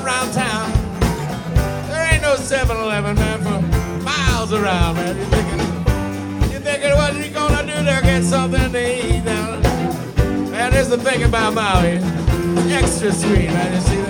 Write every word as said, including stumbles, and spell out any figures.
around town. There ain't no seven eleven, man, for miles around, man. You thinking, you thinking what you gonna do to get something to eat now? Man, there's the thing about Maui. Extra sweet, man. You see that?